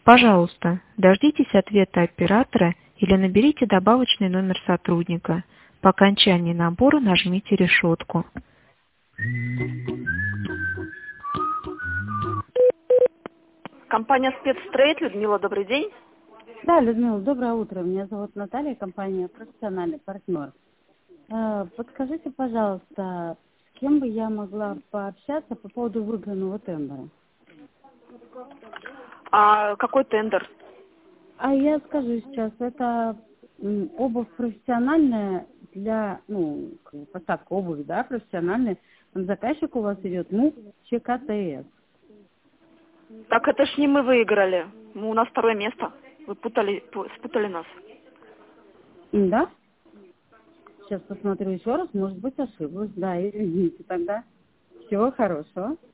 Пожалуйста, дождитесь ответа оператора или наберите добавочный номер сотрудника. По окончании набора нажмите решетку. Компания «Спецстрейт», Людмила, добрый день. Да, Людмила, доброе утро. Меня зовут Наталья, компания «Профессиональный партнер». Подскажите, пожалуйста, с кем бы я могла пообщаться по поводу выигранного тендера? А какой тендер? А я скажу сейчас, это обувь профессиональная для, поставка обуви, да, профессиональная. Там заказчик у вас идет, ЧКТС. Так это ж не мы выиграли. У нас второе место. Вы спутали нас. Да? Сейчас посмотрю еще раз, может быть, ошиблась. Да, извините тогда. Всего хорошего.